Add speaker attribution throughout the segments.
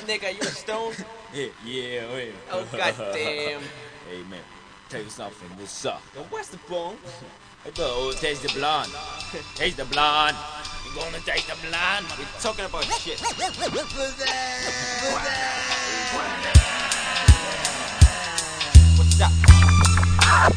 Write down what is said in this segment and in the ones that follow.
Speaker 1: nigga, you a stone?
Speaker 2: Yeah.
Speaker 1: Oh, goddamn.
Speaker 2: Hey, man, tell you something. What's up?
Speaker 1: Yo, what's the bone?
Speaker 2: Oh, taste the blonde. Taste the blonde. You gonna taste the blonde?
Speaker 1: We're talking about shit. What's up?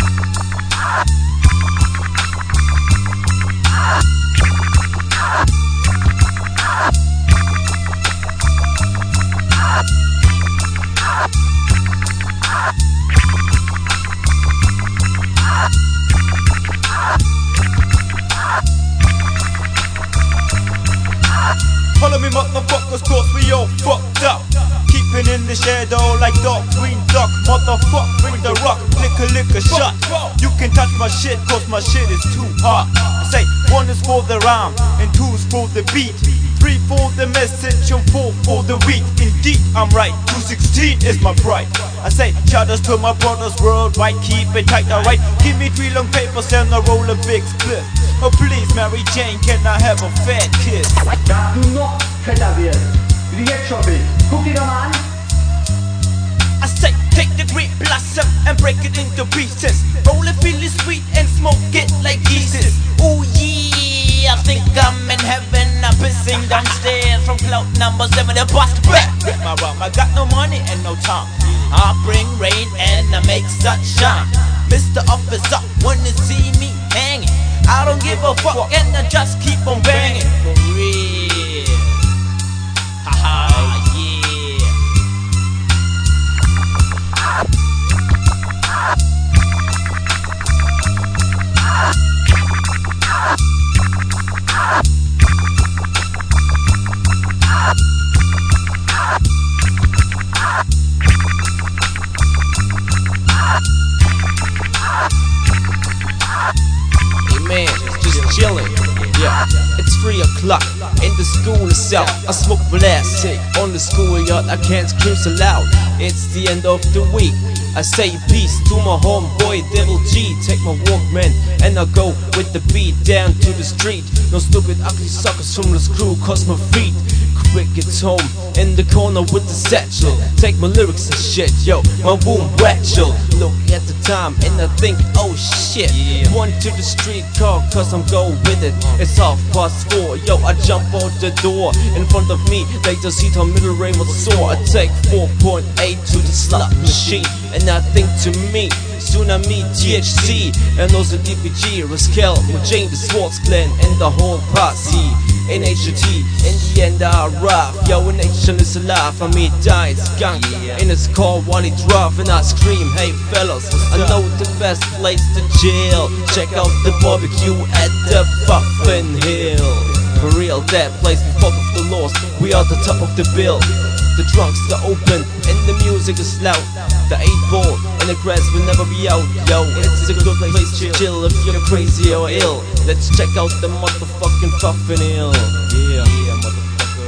Speaker 3: Follow me motherfuckers, cause we all fucked up. Keeping in the shadow like dog, green duck. Motherfuck, bring the rock, lick a shot. You can touch my shit, cause my shit is too hot. I say, 1 is for the rhyme, and 2 is for the beat. 3 for the message, and 4 for the week. Indeed, I'm right, 216 is my pride. I say, shout outs to my brothers worldwide, keep it tight, alright. Give me 3 long papers and I roll a big split. Oh please, Mary Jane, can I have a fat kiss?
Speaker 4: Du noch fetter wirst, wie du jetzt schon bist. Guck dir doch mal an.
Speaker 3: I say, take the great blossom and break it into pieces. Roll it, feel it sweet and smoke it like Jesus. Oh yeah, I think I'm in heaven. I'm pissing downstairs from cloud number 7. The bust back with my rum. I got no money and no time. I bring rain and I make sunshine. Mr. Officer, wanna see me hanging? I don't give a fuck and I just keep on banging. For real. Haha, yeah.
Speaker 1: Man, just chilling. Yeah, it's 3 o'clock in the school itself. I smoke blast on the schoolyard. I can't scream so loud. It's the end of the week. I say peace to my homeboy Devil G. Take my Walkman and I go with the beat down to the street. No stupid ugly suckers from the crew cause my feet quick gets home in the corner with the satchel. Take my lyrics and shit, yo, my womb ratchel. Look at the time and I think, oh shit, One to the street car cause I'm go with it. It's 4:30, yo, I jump out the door. In front of me, they just see the middle rain with a saw. I take 4.8 to the slot machine and I think to me, soon I meet THC and also DPG, Rascal, James, the Swartz Clan and the whole posse. In HT, in the end I arrive. Yo, a nation is alive. I meet dying skunk in his car while he drive and I scream, hey fellas, I know the best place to chill. Check out the barbecue at the Puffin Hill. For real, that place, fuck of the laws, we are the top of the bill. The drunks are open and the music is loud. The 8-ball and the grass will never be out. Yo, it's a good place to chill if you're crazy or ill. Let's check out the motherfucking Puffin Hill. Yeah, motherfucker.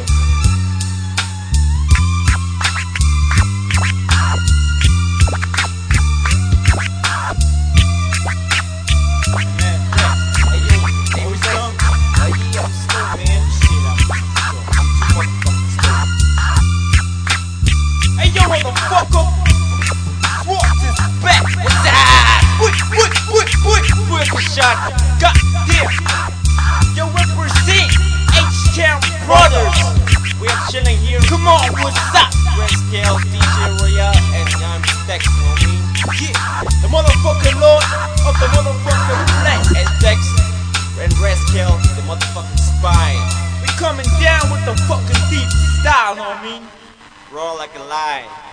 Speaker 3: Motherfucker, Swartz is back. What's that? Where's the shot? Goddamn. Yo, represent H-Town Brothers. We are chilling here. Come on, what's up? Rascal, DJ Royale, and I'm Dex, homie. Yeah, the motherfucking lord of the motherfucking flat. And Dex and Rascal, the motherfucking spy. We coming down with the fucking deep style, homie. Raw like a lie.